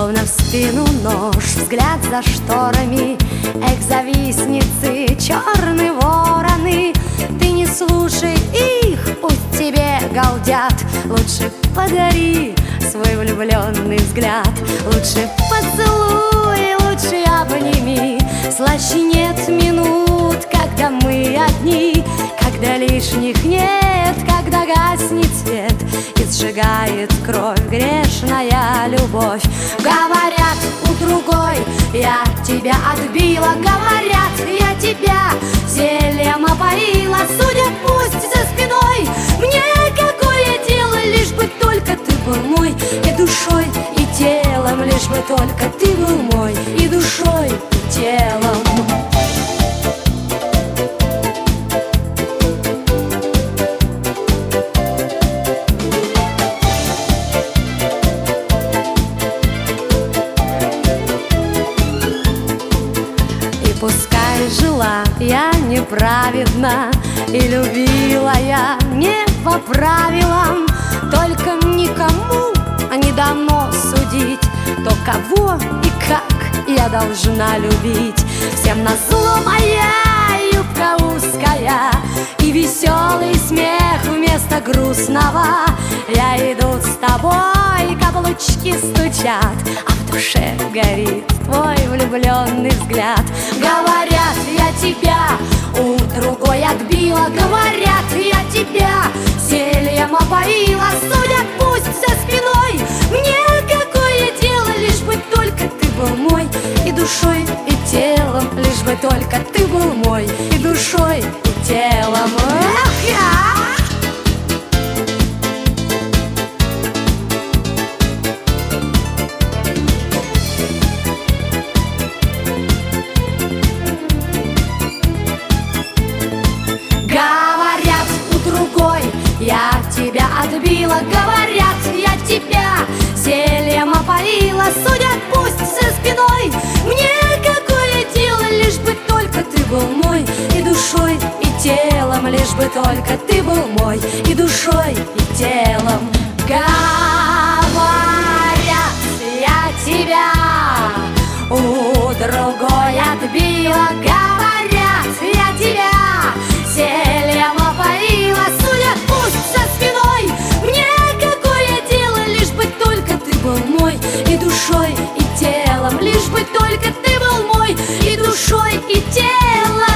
Словно в спину нож, взгляд за шторами, экс-завистницы, черные вороны. Ты не слушай их, пусть тебе галдят. Лучше подари свой влюбленный взгляд. Лучше поцелуй, лучше обними. Слаще нет минут, когда мы одни, когда лишних нет, когда гаснет свет и сжигает кровь грешная любовь. Говорят, у другой я тебя отбила, говорят, я тебя зельем опоила. Судят пусть за спиной, мне какое дело, лишь бы только ты был мой. И душой, и телом, лишь бы только ты был мой. И душой, и телом. Пускай жила я неправедно и любила я не по правилам, только никому не дано судить то, кого и как я должна любить. Всем назло моя юбка узкая и веселый смех вместо грустного. Я иду с тобой, каблучки стучат, а в душе горит твой влюбленный взгляд. Говорят, я тебя у другой отбила, говорят, я тебя зельем опоила. Судят пусть за спиной, мне какое дело, лишь бы только ты был мой. И душой, и телом, лишь бы только ты был мой. И душой, и телом. Эх, я! Говорят, у другой я тебя отбила, говорят, я тебя зельем опоила. Судят пусть за спиной, мне какое дело, лишь бы только ты был мой. И душой, и телом, лишь бы только ты был мой. И душой, и телом. Говорят, я тебя у другой отбила, говорят, я тебя зельем опоила. Судят пусть за спиной, мне какое дело, лишь бы только ты был мой. И душой, и телом, лишь бы только ты был мой. И душой, и телом.